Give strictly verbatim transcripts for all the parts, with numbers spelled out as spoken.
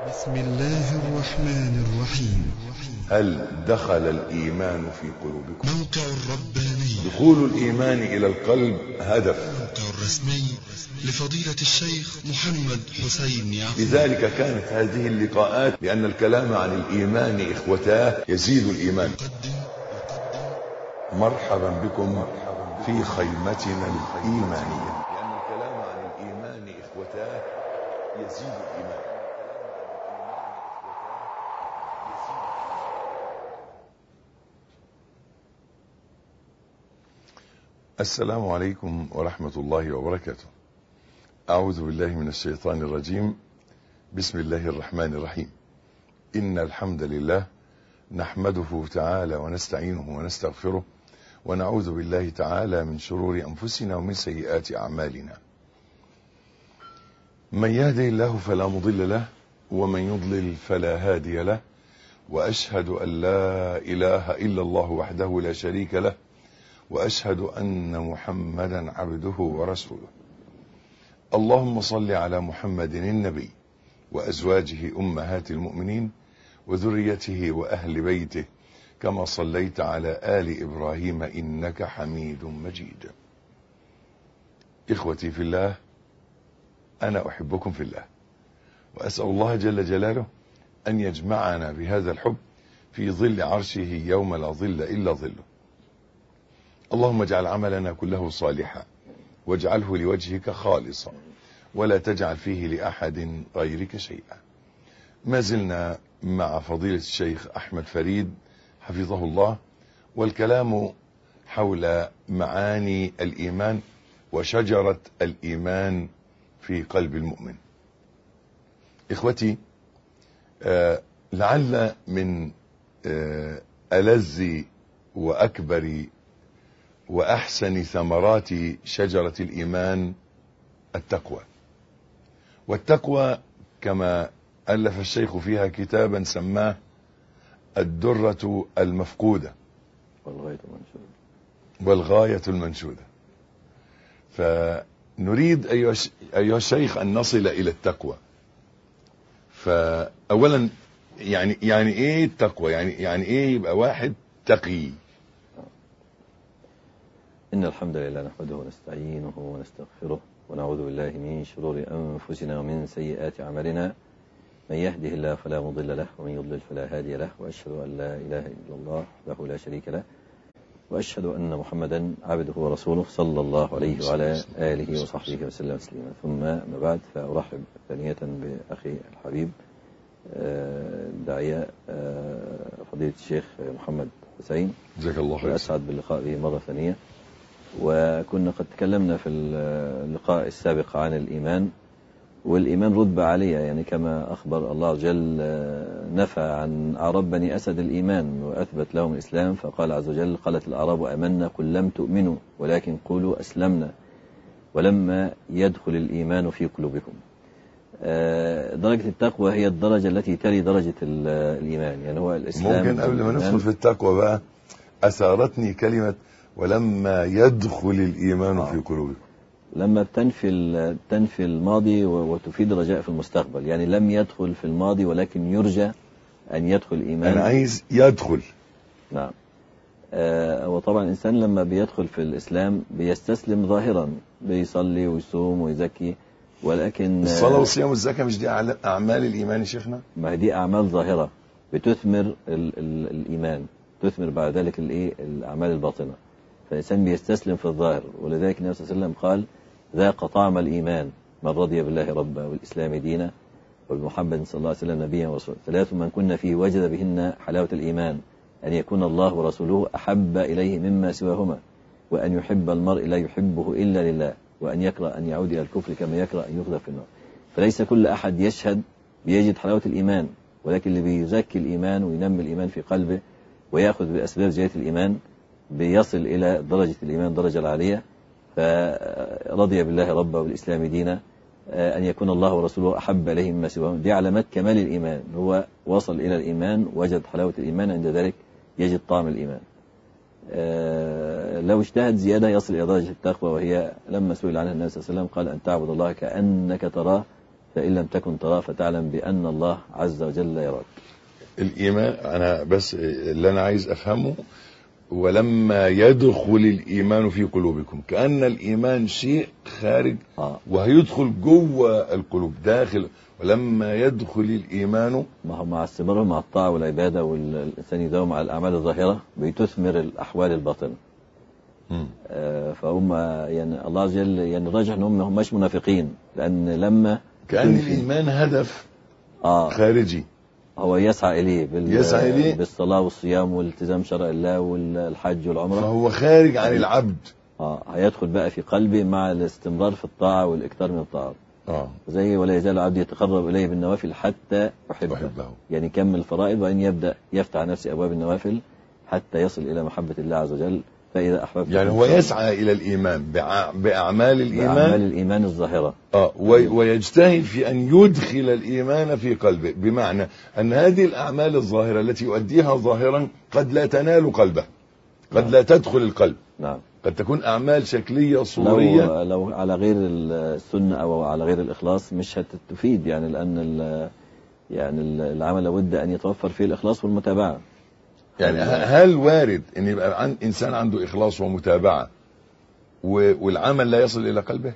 بسم الله الرحمن الرحيم. هل دخل الإيمان في قلوبكم؟ موقع الرباني. دخول الإيمان إلى القلب هدف. الموقع الرسمي لفضيلة الشيخ محمد حسين يعقوب. لذلك كانت هذه اللقاءات، لأن الكلام عن الإيمان إخوتاه يزيد الإيمان. مرحبا بكم في خيمتنا الإيمانية، لأن الكلام عن الإيمان إخوتاه يزيد الإيمان. السلام عليكم ورحمة الله وبركاته. أعوذ بالله من الشيطان الرجيم. بسم الله الرحمن الرحيم. إن الحمد لله نحمده تعالى ونستعينه ونستغفره، ونعوذ بالله تعالى من شرور أنفسنا ومن سيئات أعمالنا. من يهده الله فلا مضل له، ومن يضلل فلا هادي له، وأشهد أن لا إله إلا الله وحده لا شريك له، وأشهد أن محمدا عبده ورسوله. اللهم صل على محمد النبي وأزواجه أمهات المؤمنين وذريته وأهل بيته، كما صليت على آل إبراهيم إنك حميد مجيد. إخوتي في الله، أنا أحبكم في الله، وأسأل الله جل جلاله أن يجمعنا بهذا الحب في ظل عرشه يوم لا ظل إلا ظله. اللهم اجعل عملنا كله صالحا، واجعله لوجهك خالصا، ولا تجعل فيه لأحد غيرك شيئا. ما زلنا مع فضيلة الشيخ أحمد فريد حفظه الله، والكلام حول معاني الإيمان وشجرة الإيمان في قلب المؤمن. إخوتي، آه لعل من آه ألذ وأكبر وأحسن ثمرات شجرة الإيمان التقوى. والتقوى كما ألف الشيخ فيها كتابا سماه الدرة المفقودة والغاية المنشودة والغاية المنشودة. فنريد أيها الشيخ أن نصل إلى التقوى. فأولا يعني يعني إيه التقوى؟ يعني يعني إيه يبقى واحد تقي؟ إن الحمد لله نحمده ونستعينه ونستغفره، ونعوذ بالله من شرور أنفسنا ومن سيئات أعمالنا. من يهده الله فلا مضل له، ومن يضلل فلا هادي له، وأشهد أن لا إله إلا الله وحده لا شريك له، وأشهد أن محمدا عبده ورسوله صلى الله عليه وعلى آله وصحبه وسلم تسليما. ثم ما بعد، فأرحب ثانية بأخي الحبيب الداعية فضيلة الشيخ محمد حسين، جزاك الله خير، وأسعد باللقاء به مرة ثانية. وكنا قد تكلمنا في اللقاء السابق عن الإيمان، والإيمان رتبة عالية، يعني كما أخبر الله جل نفى عن أعراب بني أسد الإيمان وأثبت لهم الإسلام، فقال عز وجل: قالت الأعراب آمنا قل لم تؤمنوا ولكن قولوا أسلمنا ولما يدخل الإيمان في قلوبكم. درجة التقوى هي الدرجة التي تلي درجة الإيمان، يعني هو الإسلام. ممكن قبل ما ندخل في التقوى بقى أثارتني كلمة ولما يدخل الإيمان آه. في قلوبكم. لما بتنفي تنفي الماضي وتفيد الرجاء في المستقبل، يعني لم يدخل في الماضي ولكن يرجى أن يدخل الإيمان. أنا عايز يدخل. نعم. آه وطبعا الإنسان لما بيدخل في الإسلام بيستسلم ظاهرا، بيصلي ويصوم ويزكي، ولكن الصلاة والصيام والزكاة مش دي أعمال الإيمان يا شيخنا؟ ما دي أعمال ظاهرة بتثمر ال ال الإيمان، تثمر بعد ذلك الإيه الأعمال الباطنة. فالإنسان بيستسلم في الظاهر، ولذلك النبي صلى الله عليه وسلم قال: ذاق طعم الإيمان من رضي بالله ربا والإسلام دينا وبمحمد صلى الله عليه وسلم نبيا ورسولا. ثلاث من كنا فيه وجد بهن حلاوة الإيمان: أن يكون الله ورسوله أحب إليه مما سواهما، وأن يحب المرء لا يحبه إلا لله، وأن يكره أن يعود إلى الكفر كما يكره أن يقذف في النار. فليس كل أحد يشهد بيجد حلاوة الإيمان، ولكن اللي بيزكي الإيمان وينمي الإيمان في قلبه ويأخذ بأسباب زيادة الإيمان بيصل إلى درجة الإيمان درجة العالية. فرضي بالله ربا والإسلام دينا، أن يكون الله ورسوله أحب إليه مما سواهم. دي علامات كمال الإيمان. هو وصل إلى الإيمان، وجد حلاوة الإيمان، عند ذلك يجد طعم الإيمان. لو اجتهد زيادة يصل إلى درجة التقوى، وهي لما سئل عنها النبي صلى الله عليه وسلم قال: أن تعبد الله كأنك تراه فإن لم تكن تراه فتعلم بأن الله عز وجل يراك. الإيمان، أنا بس اللي أنا عايز أفهمه، ولما يدخل الإيمان في قلوبكم، كأن الإيمان شيء خارج آه. وهيدخل جوه القلوب داخل، ولما يدخل الإيمان، ما هو مع استمراره مع الطاعة والعبادة والإنسان يداوم على الأعمال الظاهرة بتثمر الأحوال الباطنة. آه فهم يعني الله عز وجل يعني راجح أنهم ما هماش منافقين، لأن لما كأن الإيمان هدف آه خارجي هو يسعى إليه, بال... يسعى إليه بالصلاة والصيام والالتزام شرع الله والحج والعمرة، فهو خارج عن العبد. آه هيدخل بقى في قلبي مع الاستمرار في الطاعة والإكثار من الطاعة. آه. زي ولا يزال عبد يتقرب إليه بالنوافل حتى أحبه, أحبه. يعني كمل الفرائض وإن يبدأ يفتح نفسه أبواب النوافل حتى يصل إلى محبة الله عز وجل. فإذا أحببت يعني هو يسعى إلى الإيمان بأعمال الإيمان بأعمال الإيمان الظاهرة آه ويجتهد في أن يدخل الإيمان في قلبه، بمعنى أن هذه الأعمال الظاهرة التي يؤديها ظاهرا قد لا تنال قلبه، قد لا تدخل القلب. نعم. قد تكون أعمال شكلية صورية، لو, لو على غير السنة أو على غير الإخلاص مش هتفيد، يعني لأن يعني العمل لابد أن يتوفر فيه الإخلاص والمتابعة. يعني هل وارد أن يبقى عن إنسان عنده إخلاص ومتابعة والعمل لا يصل إلى قلبه؟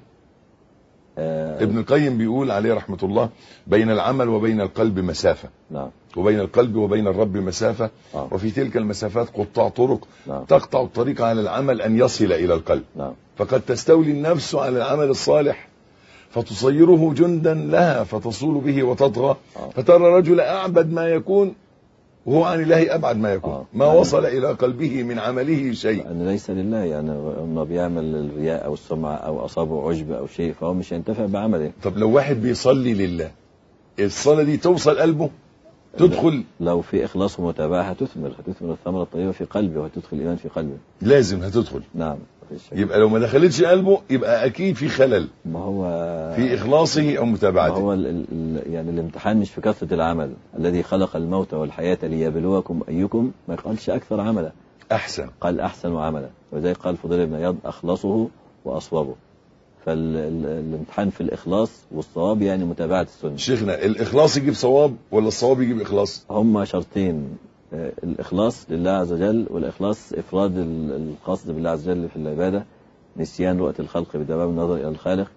آه ابن القيم بيقول عليه رحمة الله: بين العمل وبين القلب مسافة. نعم. وبين القلب وبين الرب مسافة. آه. وفي تلك المسافات قطاع طرق. نعم. تقطع الطريق على العمل أن يصل إلى القلب. نعم. فقد تستولي النفس على العمل الصالح فتصيره جندا لها فتصول به وتطغى. آه. فترى رجل أعبد ما يكون وهو عن الله أبعد ما يكون. آه. ما يعني وصل إلى قلبه من عمله شيء، أن ليس لله، يعني أنه بيعمل الرياء أو السمعة أو أصابه عجب أو شيء فهو مش ينتفع بعمله. طب لو واحد بيصلي لله، الصلاة دي توصل قلبه، تدخل؟ لو في إخلاص ومتابعة هتثمر هتثمر الثمرة الطيبة في قلبه وهتدخل الإيمان في قلبه. لازم هتدخل. نعم. يبقى لو ما دخلتش قلبه يبقى أكيد في خلل، ما هو في إخلاصه أو متابعته. ما هو ال ال يعني الامتحان مش في كثرة العمل، الذي خلق الموت والحياة ليبلوكم أيكم، ما قالش أكثر عملا، أحسن، قال أحسن عملا. وذلك قال فضيل بن عياض: أخلصه وأصوبه. فالامتحان في الإخلاص والصواب، يعني متابعة السنة. شيخنا، الإخلاص يجيب صواب ولا الصواب يجيب إخلاص؟ هما شرطين: الإخلاص لله عز وجل، والإخلاص إفراد القصد بالله عز وجل في العبادة، نسيان رؤية الخلق بدوام النظر إلى الخالق،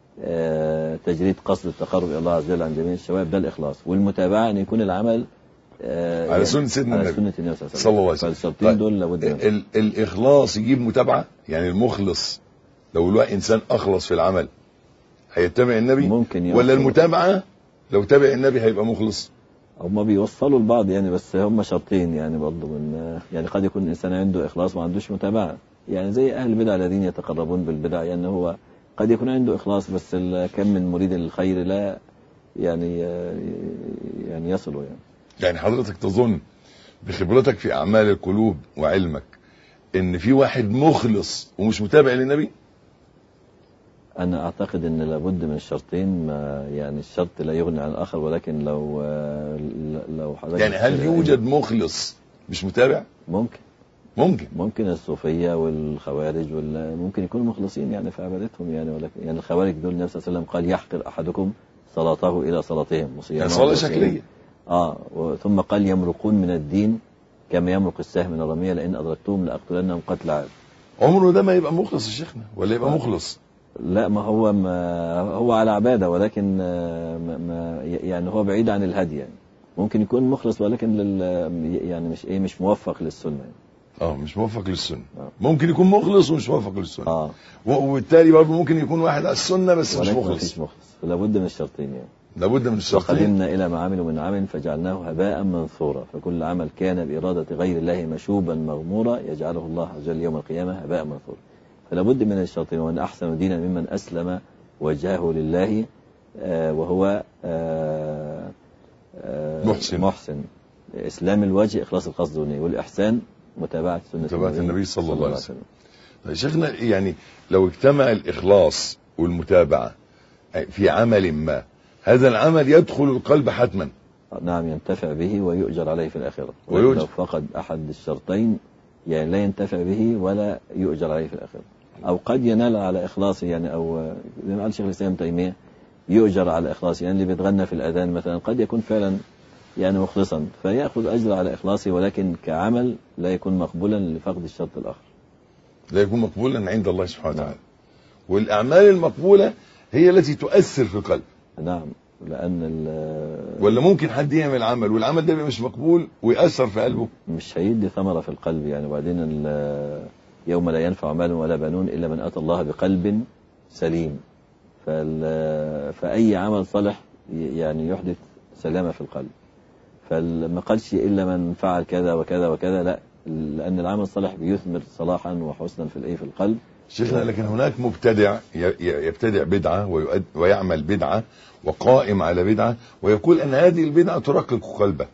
تجريد قصد التقرب إلى الله عز وجل عن جميع الشوائب، ده الإخلاص. والمتابعة أن يكون العمل على يعني سنة سيدنا النبي على سنة النبي صلى الله عليه وسلم. فالشرطين دول لابد ال الإخلاص يجيب متابعة، يعني المخلص لو الواحد إنسان أخلص في العمل هيتبع النبي، ممكن ولا المتابعة لو تابع النبي هيبقى مخلص؟ هم بيوصلوا لبعض يعني، بس هم شرطين يعني برضه، من يعني قد يكون الإنسان عنده إخلاص ما عندوش متابعة، يعني زي أهل البدع الذين يتقربون بالبدع، يعني هو قد يكون عنده إخلاص بس كم من مريد للخير لا يعني يعني يصلوا يعني. يعني حضرتك تظن بخبرتك في أعمال القلوب وعلمك إن في واحد مخلص ومش متابع للنبي؟ أنا أعتقد أن لابد من الشرطين، ما يعني الشرط لا يغني عن الآخر، ولكن لو لو حضرتك يعني هل يوجد مخلص مش متابع؟ ممكن ممكن ممكن الصوفية والخوارج ممكن يكونوا مخلصين يعني في عبادتهم يعني، ولكن يعني الخوارج دول النبي صلى الله عليه وسلم قال: يحقر أحدكم صلاته إلى صلاتهم، يعني صلاة شكلية. آه ثم قال: يمرقون من الدين كما يمرق السهم من الرمية، لأن أدركتهم لأقتلنهم قتل عاد. عمره ده ما يبقى مخلص يا شيخنا، ولا يبقى مخلص؟ لا، ما هو ما هو على عبادة، ولكن ما ما يعني هو بعيد عن الهدي يعني. ممكن يكون مخلص ولكن لل يعني مش ايه مش موفق للسنة يعني. اه مش موفق للسنة. آه. ممكن يكون مخلص ومش موفق للسنة. اه وبالتالي برضه ممكن يكون واحد على السنة بس مش مخلص. مفيش مخلص، لابد من الشرطين يعني. لابد من الشرطين. وقدمنا إلى ما عملوا من عمل فجعلناه هباء منثورا، فكل عمل كان بإرادة غير الله مشوبا مغمورا يجعله الله عز وجل يوم القيامة هباء منثورا. فلا بد من الشرطين. وأن أحسن دينا ممن أسلم وجهه لله آه وهو آه آه محسن. محسن إسلام الوجه إخلاص القصد والنية، والإحسان متابعة سنة متابعة النبي, النبي صلى الله عليه وسلم. طيب شيخنا، يعني لو اجتمع الإخلاص والمتابعة في عمل ما، هذا العمل يدخل القلب حتما. نعم، ينتفع به ويؤجر عليه في الآخرة. ويؤجر. لو فقد أحد الشرطين يعني لا ينتفع به ولا يؤجر عليه في الآخرة، أو قد ينال على إخلاصه يعني، أو زي ما قال شيخ الإسلام تيمية: يؤجر على إخلاصه. يعني اللي بيتغنى في الأذان مثلا قد يكون فعلا يعني مخلصا فيأخذ أجر على إخلاصه، ولكن كعمل لا يكون مقبولا لفقد الشرط الآخر. لا يكون مقبولا عند الله سبحانه وتعالى. والأعمال المقبولة هي التي تؤثر في القلب. نعم، لأن ولا ممكن حد يعمل عمل والعمل ده مش مقبول ويأثر في قلبه، مش هيدي ثمرة في القلب يعني. وبعدين يوم لا ينفع مال ولا بنون إلا من أتى الله بقلب سليم. فأي عمل صالح يعني يحدث سلامة في القلب. فما قالش إلا من فعل كذا وكذا وكذا، لا، لأن العمل الصالح بيثمر صلاحا وحسنا في الإيه في القلب. شيخنا لكن هناك مبتدع يبتدع بدعة ويعمل بدعة وقائم على بدعة ويقول أن هذه البدعة ترقق قلبه،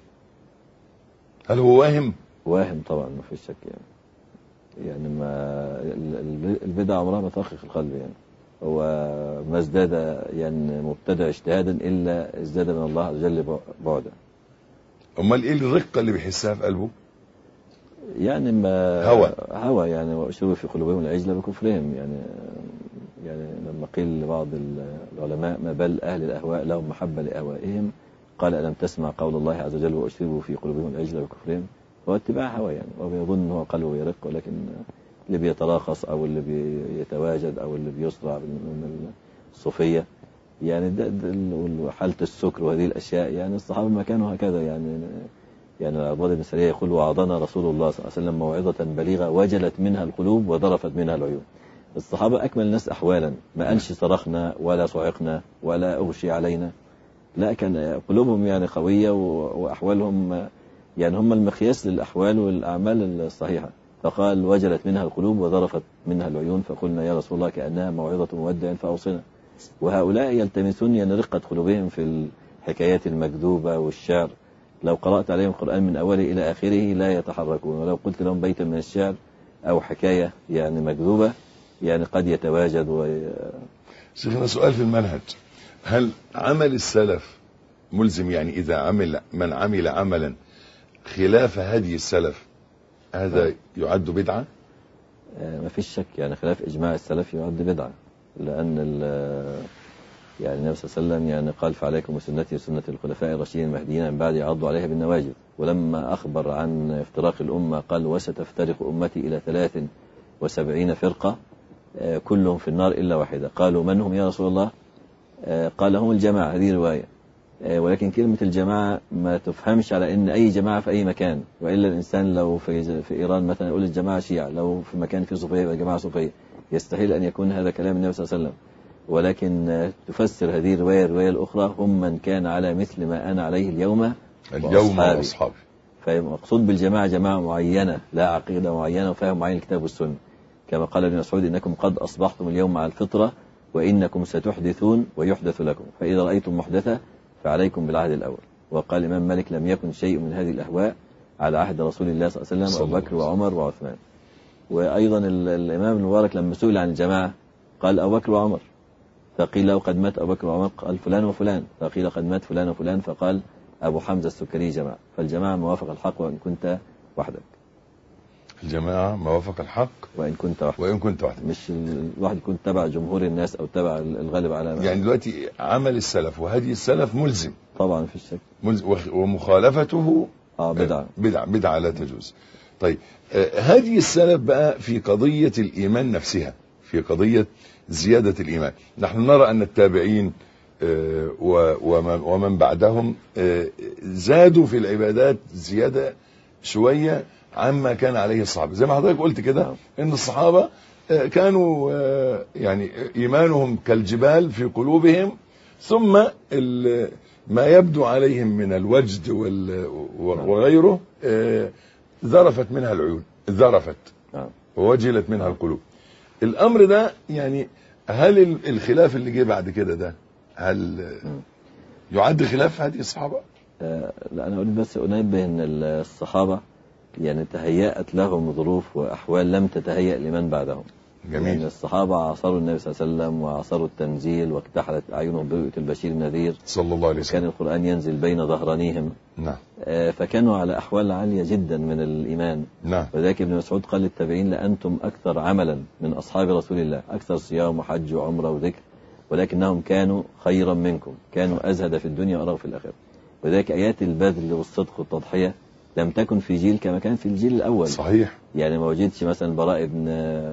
هل هو واهم؟ واهم طبعا، ما فيش شك يعني. يعني ما البدعة عمرها ما ترقق القلب يعني. هو ما ازداد يعني مبتدع اجتهادا إلا ازداد من الله عز وجل بعدا. أمال إيه الرقة اللي بيحسها في قلبه؟ يعني ما هوى هوى يعني، وأشربوا في قلوبهم العجل بكفرهم يعني. يعني لما قيل لبعض العلماء ما بل أهل الأهواء لهم محبة لأهوائهم، قال ألم تسمع قول الله عز وجل وأشربوا في قلوبهم العجل بكفرهم. هو اتباع هوى يعني، وبيظن أنه قلبه يرق، ولكن اللي بيتراخص أو اللي بيتواجد أو اللي بيصرع من الصوفية يعني ده, ده حالة السكر وهذه الأشياء يعني. الصحابة ما كانوا هكذا يعني. يعني العباد بن سرية يقول وعظنا رسول الله صلى الله عليه وسلم موعظة بليغة وجلت منها القلوب وذرفت منها العيون. الصحابة أكمل الناس أحوالا، ما قالش صرخنا ولا صعقنا ولا أغشي علينا، لا، كان قلوبهم يعني قوية وأحوالهم يعني هم المقياس للأحوال والأعمال الصحيحة. فقال وجلت منها القلوب وذرفت منها العيون، فقلنا يا رسول الله كأنها موعظة مودع فأوصنا. وهؤلاء يلتمسون يعني رقة قلوبهم في الحكايات المكذوبة والشعر. لو قرأت عليهم القرآن من أوله إلى آخره لا يتحركون، ولو قلت لهم بيتا من الشعر أو حكاية يعني مكذوبة يعني قد يتواجد و... شيخنا سؤال في المنهج، هل عمل السلف ملزم؟ يعني إذا عمل من عمل عملا خلاف هدي السلف هذا يعد بدعة؟ ما فيش شك يعني، خلاف إجماع السلف يعد بدعة، لأن يعني النبي صلى الله عليه وسلم يعني قال فعليكم بسنتي وسنة الخلفاء الراشدين المهديين من بعد يعضوا عليها بالنواجذ. ولما أخبر عن افتراق الأمة قال وستفترق أمتي إلى ثلاث وسبعين فرقة كلهم في النار إلا واحدة. قالوا من هم يا رسول الله؟ قال هم الجماعة. هذه رواية، ولكن كلمة الجماعة ما تفهمش على أن أي جماعة في أي مكان، وإلا الإنسان لو في, في إيران مثلا يقول الجماعة شيعة، لو في مكان فيه صوفية يبقى جماعة صوفية. يستحيل أن يكون هذا كلام النبي صلى الله عليه وسلم. ولكن تفسر هذه الرواية الرواية الأخرى هم من كان على مثل ما أنا عليه اليوم اليوم وأصحابي. فمقصود بالجماعة جماعة معينة، لا عقيدة معينة وفهم معين الكتاب والسنة، كما قال ابن مسعود إنكم قد أصبحتم اليوم مع الفطرة وإنكم ستحدثون ويحدث لكم، فإذا رأيتم محدثة فعليكم بالعهد الأول. وقال الإمام مالك لم يكن شيء من هذه الأهواء على عهد رسول الله صلى الله عليه وسلم أبو بكر وعمر وعثمان. وأيضا الإمام المبارك لما سئل عن الجماعة قال أبو بكر وعمر، فقيل له قد مات أبو بكر وعمر، قال فلان وفلان، فقيل قد مات فلان وفلان، فقال أبو حمزة السكري جماعة. فالجماعة موافق الحق وإن كنت وحدك. الجماعة موافق الحق وإن كنت وحدك، وإن كنت وحدك، مش الواحد يكون تبع جمهور الناس أو تبع الغالب على ما. يعني دلوقتي عمل السلف وهدي السلف ملزم طبعا في الشك، ملزم، ومخالفته آه بدعة بدعة بدعة لا تجوز. طيب هدي السلف بقى في قضية الإيمان نفسها، في قضية زيادة الإيمان. نحن نرى أن التابعين ومن بعدهم زادوا في العبادات زيادة شوية عما كان عليه الصحابة. زي ما حضرتك قلت كده ان الصحابة كانوا يعني ايمانهم كالجبال في قلوبهم، ثم ما يبدو عليهم من الوجد وغيره ذرفت منها العيون، ذرفت ووجلت منها القلوب. الامر ده يعني هل الخلاف اللي جه بعد كده ده هل يعد خلاف هذه الصحابة؟ لا، انا اريد بس انبه ان الصحابة يعني تهيأت لهم ظروف وأحوال لم تتهيأ لمن بعدهم. جميل. يعني الصحابة عاصروا النبي صلى الله عليه وسلم وعاصروا التنزيل واكتحلت أعينهم برؤية البشير النذير صلى الله عليه وسلم، كان القرآن ينزل بين ظهرانيهم. نعم. آه فكانوا على أحوال عالية جدا من الإيمان. نعم. وذلك ابن مسعود قال للتابعين لأنتم أكثر عملا من أصحاب رسول الله، أكثر صيام وحج وعمرة وذكر، ولكنهم كانوا خيرا منكم، كانوا أزهد في الدنيا وأرغب في الآخرة. وذلك آيات البذل والصدق والتضحية لم تكن في جيل كما كان في الجيل الأول. صحيح. يعني ما وجدش مثلا البراء بن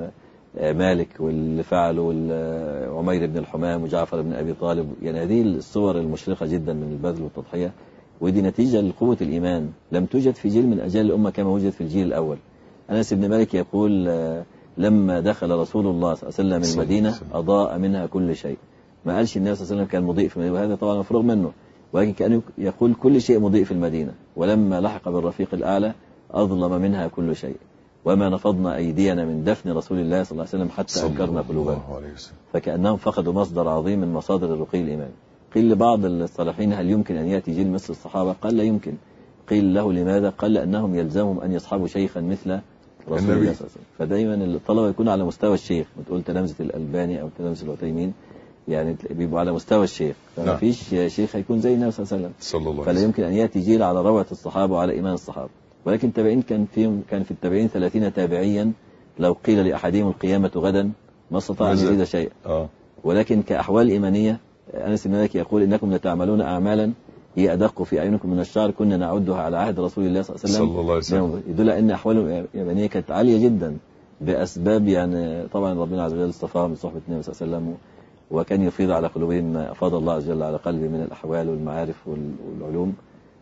مالك واللي فعله وعمير بن الحمام وجعفر بن أبي طالب، يعني هذه الصور المشرقة جدا من البذل والتضحية، ودي نتيجة لقوة الإيمان لم توجد في جيل من أجيال الأمة كما وجد في الجيل الأول. أنس بن مالك يقول لما دخل رسول الله صلى الله عليه وسلم المدينة أضاء منها كل شيء. ما قالش النبي صلى الله عليه وسلم كان مضيء في المدينة، وهذا طبعا مفروغ منه، ولكن كان يقول كل شيء مضيء في المدينة. ولما لحق بالرفيق الأعلى أظلم منها كل شيء، وما نفضنا أيدينا من دفن رسول الله صلى الله عليه وسلم حتى أنكرنا قلوبنا. فكأنهم فقدوا مصدر عظيم من مصادر الرقي الإيمان. قيل لبعض الصالحين هل يمكن أن يأتي جيل مثل الصحابة؟ قال لا يمكن. قيل له لماذا؟ قال لأنهم يلزمهم أن يصحبوا شيخا مثل رسول الله صلى الله عليه وسلم. فدايما الطلبة يكون على مستوى الشيخ، وتقول تلامذة الألباني أو تلامذة العثيمين يعني بيبقوا على مستوى الشيخ، فما فيش شيخ هيكون زي النبي صلى الله عليه وسلم صلى الله عليه وسلم. فلا يمكن أن يأتي جيل على روعة الصحابة وعلى إيمان الصحابة. ولكن التابعين كان فيهم كان في التابعين ثلاثين تابعيا لو قيل لأحدهم القيامة غدا ما استطاع أن يزيد شيئا. آه. ولكن كأحوال إيمانية أنس بن مالك يقول إنكم لتعملون أعمالا هي أدق في أعينكم من الشعر كنا نعدها على عهد رسول الله صلى الله عليه وسلم. يدل أن أحوالهم الإيمانية كانت عالية جدا بأسباب يعني طبعا ربنا عز وجل اصطفاهم من صحبة النبي صلى الله عليه وسلم، وكان يفيض على قلوبهم ما أفاض الله عز وجل على قلبه من الأحوال والمعارف والعلوم.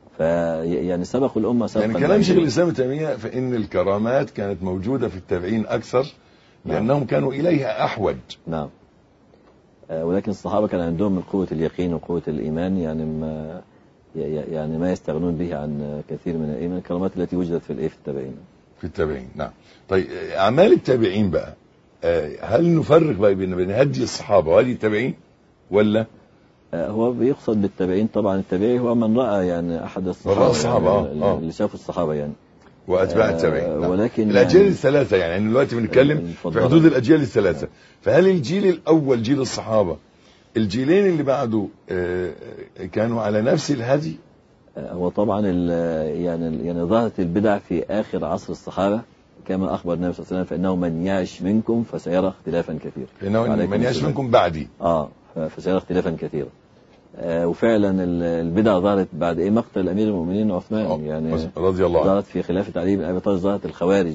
فيعني سبقوا الأمة سبقا. يعني كلام شيخ الإسلام ابن تيمية فإن الكرامات كانت موجودة في التابعين أكثر لأنهم كانوا إليها أحوج. نعم. ولكن الصحابة كان عندهم من قوة اليقين وقوة الإيمان يعني ما يعني ما يستغنون به عن كثير من الإيمان، الكرامات التي وجدت في الإيه في التابعين. في التابعين. نعم. طيب أعمال التابعين بقى هل نفرق بقى بين هدي الصحابة وهدي التابعين ولا؟ هو بيقصد بالتابعين طبعا التابعي هو من رأى يعني أحد الصحابة, الصحابة يعني آه. اللي شافوا الصحابة يعني وأتباع التابعين. آه ولكن الأجيال يعني الثلاثة يعني دلوقتي بنتكلم في حدود الأجيال الثلاثة. فهل الجيل الأول جيل الصحابة الجيلين اللي بعده آه كانوا على نفس الهدي؟ هو طبعا يعني يعني ظهرت البدع في آخر عصر الصحابة كما أخبر النبي صلى الله عليه وسلم فإنه من يعش منكم فسيرى اختلافا كثيرا. فإنه من يعش منكم بعدي آه فسيرى اختلافا كثيرا. آه وفعلا البدع ظهرت بعد ايه مقتل الامير المؤمنين عثمان يعني رضي الله عنه. ظهرت في خلافة علي بن ابي طالب ظهرت الخوارج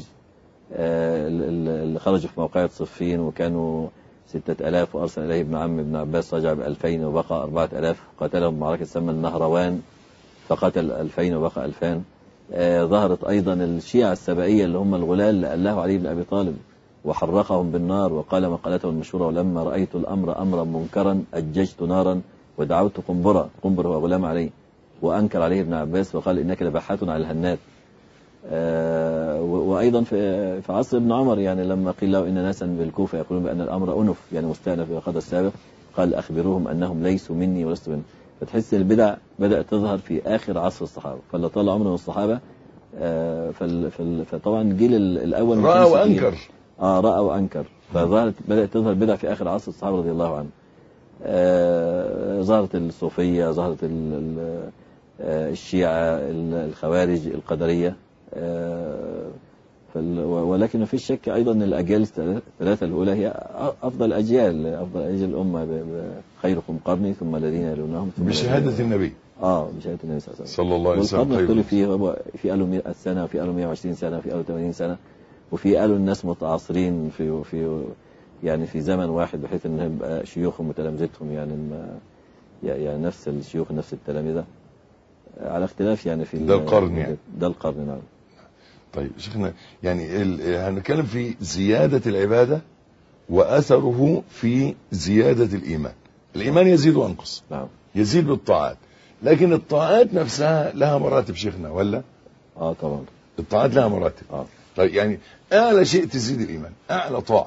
آه اللي خرجوا في موقعة صفين وكانوا ستة آلاف وارسل اليه ابن عم ابن عباس رجع بألفين وبقى أربعة آلاف قاتلهم معركة تسمى النهروان فقتل ألفين وبقى ألفان. آه ظهرت ايضا الشيعة السبائية اللي هم الغلاة اللي قاله علي بن ابي طالب وحرقهم بالنار وقال مقالته المشهورة ولما رأيت الامر امرا منكرا اججت نارا ودعوت قنبرة. قنبر هو غلام عليه وأنكر عليه ابن عباس وقال إنك لبحات على الهنات. آه وأيضا في في عصر ابن عمر يعني لما قيل له إن ناسا بالكوفة يقولون بأن الأمر أنف يعني مستأنف في القدر السابق قال أخبروهم أنهم ليسوا مني ولست منهم. فتحس البدع بدأت تظهر في آخر عصر الصحابة فالله طال عمرهم الصحابة. آه فال فال فطبعا الجيل الأول رأى وأنكر آه رأى وأنكر فظهرت بدأت تظهر بدع في آخر عصر الصحابة رضي الله عنهم. آه ظهرت الصوفية ظهرت الشيعة الخوارج القدرية آه ولكن ما فيش شك أيضا أن الأجيال الثلاثة الأولى هي أفضل أجيال أفضل أجيال الأمة خيركم قرني ثم الذين يلونهم بشهادة النبي آه بشهادة النبي صلى الله عليه وسلم صلى الله عليه وسلم. والقرن الثالث فيه في قالوا مئة سنة وفي قالوا مئة وعشرين سنة وفي قالوا ثمانين سنة وفي قالوا الناس متعاصرين في في يعني في زمن واحد بحيث ان يبقى شيوخهم وتلامذتهم يعني يعني نفس الشيوخ نفس التلامذة على اختلاف يعني في ده القرن يعني ده القرن. نعم. طيب شيخنا يعني هنتكلم في زيادة العبادة وأثره في زيادة الإيمان. الإيمان يزيد وينقص. نعم. يزيد بالطاعات لكن الطاعات نفسها لها مراتب شيخنا ولا؟ اه طبعا الطاعات لها مراتب. اه طيب يعني أعلى شيء تزيد الإيمان أعلى طاعة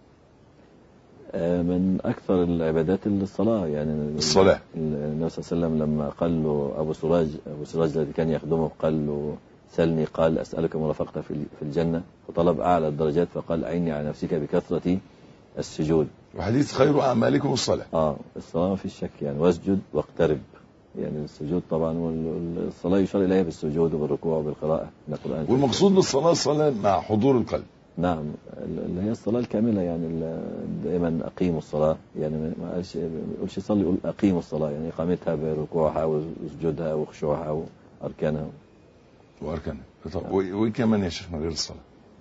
من أكثر العبادات الصلاة يعني الصلاة. النبي صلى الله عليه وسلم لما قال له أبو سراج أبو سراج الذي كان يخدمه قال له سلني قال أسألك مرافقة في الجنة فطلب أعلى الدرجات فقال أعني على نفسك بكثرة السجود. وحديث خير أعمالكم الصلاة. آه الصلاة ما في شك يعني واسجد واقترب يعني السجود طبعا والصلاة يشار إليها بالسجود وبالركوع وبالقراءة من القرآن. والمقصود بالصلاة الصلاة مع حضور القلب. نعم، اللي هي الصلاة الكاملة، يعني دائما أقيموا الصلاة، يعني ما قالش ما يقولش صلي، يقول أقيموا الصلاة، يعني إقامتها بركوعها وسجودها وخشوعها وأركانها. وأركانها. طب وإيه كمان يا شيخنا غير الصلاة؟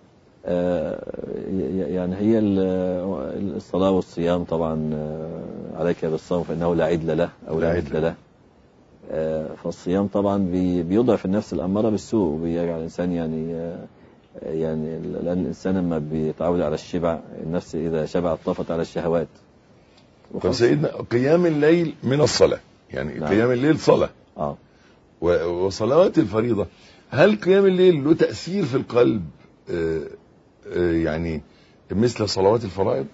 آه يعني هي الصلاة والصيام طبعا. عليك بالصوم فإنه لا عدل له أو لا عدل له. آه فالصيام طبعا بيضعف النفس الأمارة بالسوء، وبيجعل الإنسان يعني آه يعني لأن الإنسان لما بيتعود على الشبع، النفس إذا شبعت طفت على الشهوات. طب سيدنا، قيام الليل من الصلاة، يعني نعم. قيام الليل صلاة آه. وصلوات الفريضة، هل قيام الليل له تأثير في القلب آه آه يعني مثل صلوات الفرائض؟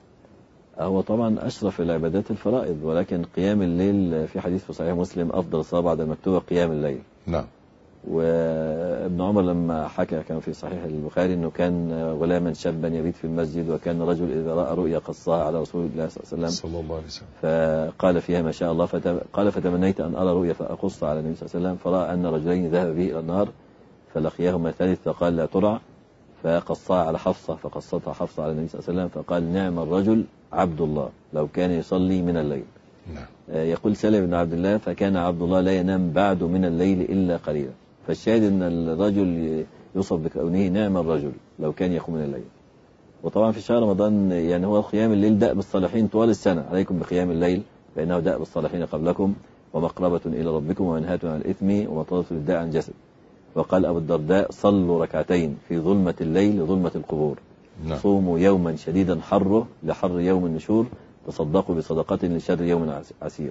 هو طبعا أشرف العبادات الفرائض، ولكن قيام الليل في حديث في صحيح مسلم أفضل الصلاة بعد المكتوبة قيام الليل. نعم. وابن عمر لما حكى كان في صحيح البخاري أنه كان غلاما شابا يبيت في المسجد، وكان رجل إذا رأى رؤيا قصها على رسول الله صلى الله عليه وسلم صلى الله عليه وسلم فقال فيها ما شاء الله، فتم قال فتمنيت أن أرى رؤيا فأقص على النبي صلى الله عليه وسلم، فرأى أن رجلين ذهب به إلى النار فلقياهما ثالث فقال لا ترع، فقصها على حفصة فقصتها حفصة على النبي صلى الله عليه وسلم فقال نعم الرجل عبد الله لو كان يصلي من الليل. نعم. يقول سالم بن عبد الله فكان عبد الله لا ينام بعد من الليل إلا قليلا. فالشاهد أن الرجل يوصف بكونه نعم الرجل لو كان يقوم من الليل. وطبعا في شهر رمضان يعني هو قيام الليل دأب الصالحين طوال السنة، عليكم بقيام الليل فإنه دأب الصالحين قبلكم ومقربة إلى ربكم ومنهاة عن الإثم ومطردة الداء عن جسد. وقال أبو الدرداء صلوا ركعتين في ظلمة الليل ظلمة القبور. نعم. صوموا يوما شديدا حره لحر يوم النشور، تصدقوا بصدقة لشر يوم عسير.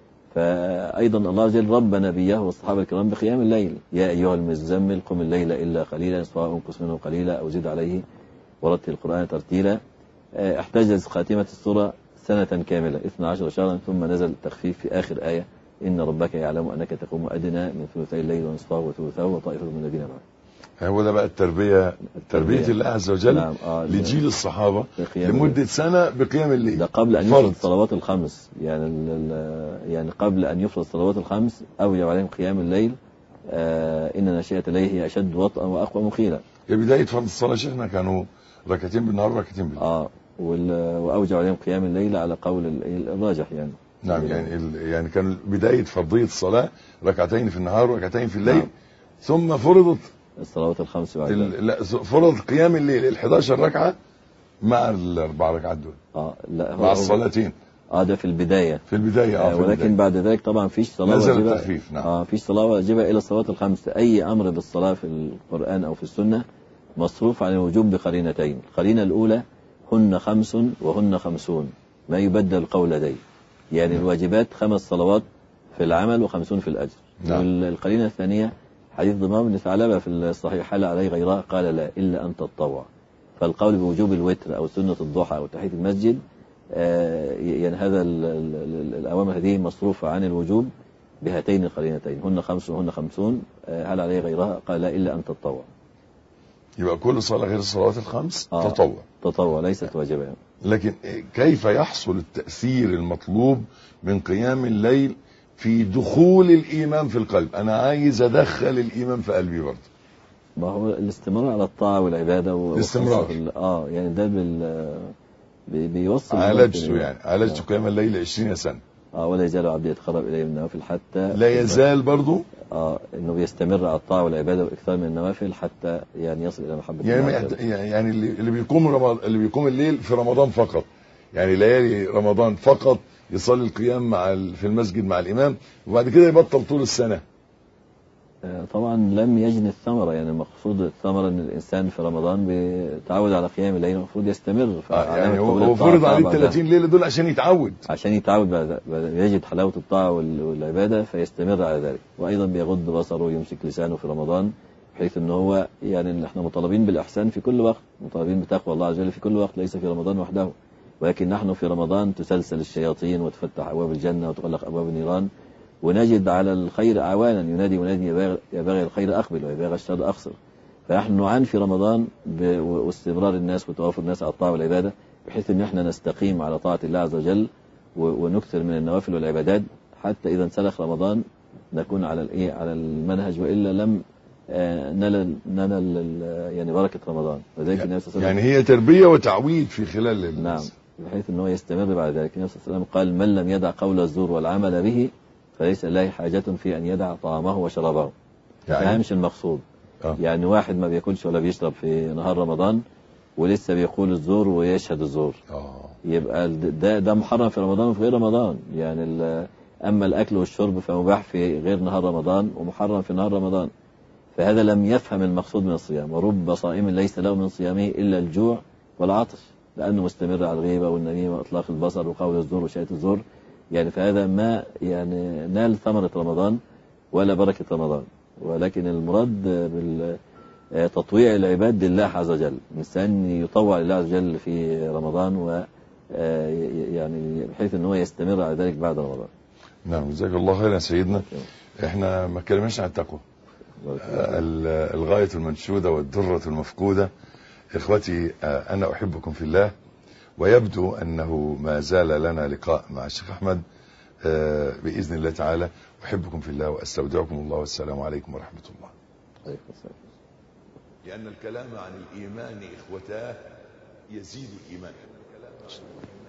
فأيضا الله عز وجل رب نبيه والصحابة الكرام بقيام الليل، يا أيها المزمل قم الليل إلا قليلا نصفه أو انقص منه قليلا أو زد عليه ورتل القرآن ترتيلا. احتجز خاتمة السورة سنة كاملة اثنا عشر شهرا، ثم نزل التخفيف في آخر آية إن ربك يعلم أنك تقوم أدنى من ثلثي الليل ونصفه وثلثه وطائفة من الذين معه. هو ده بقى التربية، تربية الله عز وجل. نعم. آه لجيل الصحابة لمدة سنة بقيام الليل. ده قبل أن يفرض الصلوات الخمس، يعني يعني قبل أن يفرض الصلوات الخمس أوجب عليهم قيام الليل. آه إن ناشئة الليل هي أشد وطئا وأقوى مخيلا. يا بداية فرض الصلاة شيخنا كانوا ركعتين بالنهار وركعتين بالليل. آه وأوجب عليهم قيام الليل على قول الراجح يعني. نعم. يعني يعني كان بداية فرضية الصلاة ركعتين في النهار وركعتين في الليل. نعم. ثم فرضت الصلوات الخمس بعد لا فرض قيام الليل ال إحدى عشرة ركعة مع الأربع ركعات دول. اه لا مع الصلاتين. اه ده في البداية. في البداية اه. آه ولكن البداية. بعد ذلك طبعا فيش صلاة نزل التخفيف. نعم. اه فيش صلاة واجبة إلى الصلوات الخمس. أي أمر بالصلاة في القرآن أو في السنة مصروف عن الوجوب بقرينتين. القرينة الأولى هن خمس وهن خمسون، ما يبدل القول لدي، يعني نعم. الواجبات خمس صلوات في العمل وخمسون في الأجر. نعم. والقرينة الثانية حديث ضمام بن ثعلبة في الصحيح حل عليه غيرها قال لا إلا أن تتطوع. فالقول بوجوب الوتر أو سنة الضحى أو تحية المسجد آه يعني هذا الأوامر هذه مصروفة عن الوجوب بهاتين القرينتين هن خمس وهن خمسون. آه هل عليه غيرها قال لا إلا أن تتطوع. يبقى كل صلاة غير الصلوات الخمس آه تطوع. تطوع ليست واجبة. لكن كيف يحصل التأثير المطلوب من قيام الليل في دخول الإيمان في القلب؟ أنا عايز أدخل الإيمان في قلبي برضه. ما هو الاستمرار على الطاعة والعبادة الاستمرار اه يعني ده بال بي بيوصل عالجته يعني عالجته آه. قيام الليل عشرين سنة. اه ولا يزال عبدي يتقرب إليه بالنوافل حتى لا يزال برضه اه انه بيستمر على الطاعة والعبادة واكثار من النوافل حتى يعني يصل إلى محبة يعني الله. يعني اللي بيقوم رمضان اللي بيقوم الليل في رمضان فقط، يعني ليالي رمضان فقط يصلي القيام مع في المسجد مع الإمام وبعد كده يبطل طول السنة. طبعا لم يجني الثمرة، يعني المقصود الثمرة ان الانسان في رمضان بيتعود على قيام الليل المفروض يستمر. آه يعني هو فرض عليه ثلاثين ليلة دول عشان يتعود عشان يتعود يجد حلاوة الطاعة والعبادة فيستمر على ذلك. وايضا بيغض بصره ويمسك لسانه في رمضان بحيث ان هو يعني احنا مطالبين بالاحسان في كل وقت، مطالبين بتقوى الله عز وجل في كل وقت ليس في رمضان وحده. ولكن نحن في رمضان تسلسل الشياطين وتفتح ابواب الجنة وتغلق ابواب النيران، ونجد على الخير أعوانا ينادي منادي يا باغي الخير أقبل ويا باغي الشر أقصر. فنحن نعاني في رمضان باستمرار الناس وتوافر الناس على الطاعة والعبادة بحيث ان احنا نستقيم على طاعة الله عز وجل ونكثر من النوافل والعبادات حتى إذا انسلخ رمضان نكون على الايه على المنهج، وإلا لم نال نال يعني بركة رمضان. وذلك النبي صلى الله عليه وسلم يعني هي تربية وتعويد في خلال الناس. نعم، بحيث أنه يستمر بعد ذلك. النبي صلى الله عليه وسلم قال: من لم يدع قول الزور والعمل به فليس له حاجة في أن يدع طعامه وشرابه. يعني ده مش المقصود. آه. يعني واحد ما بياكلش ولا بيشرب في نهار رمضان ولسه بيقول الزور ويشهد الزور، آه. يبقى ده ده محرم في رمضان وفي غير رمضان. يعني أما الأكل والشرب فمباح في غير نهار رمضان ومحرم في نهار رمضان. فهذا لم يفهم المقصود من الصيام. ورب صائم ليس له من صيامه إلا الجوع والعطش، لأنه مستمر على الغيبة والنميمة وإطلاق البصر وقول الزور وشهادة الزور. يعني فهذا ما يعني نال ثمرة رمضان ولا بركة رمضان. ولكن المراد بالتطويع العباد لله عز وجل، الإنسان يطوع لله عز وجل في رمضان و يعني بحيث أنه يستمر على ذلك بعد رمضان. نعم، جزاك الله خيرا سيدنا. احنا ما اتكلمناش عن التقوى، الغاية المنشودة والدرة المفقودة. إخوتي، أنا أحبكم في الله، ويبدو أنه ما زال لنا لقاء مع الشيخ أحمد بإذن الله تعالى. أحبكم في الله وأستودعكم الله، والسلام عليكم ورحمة الله. عليكم السلام. لأن الكلام عن الإيمان إخوتاه يزيد الإيمان.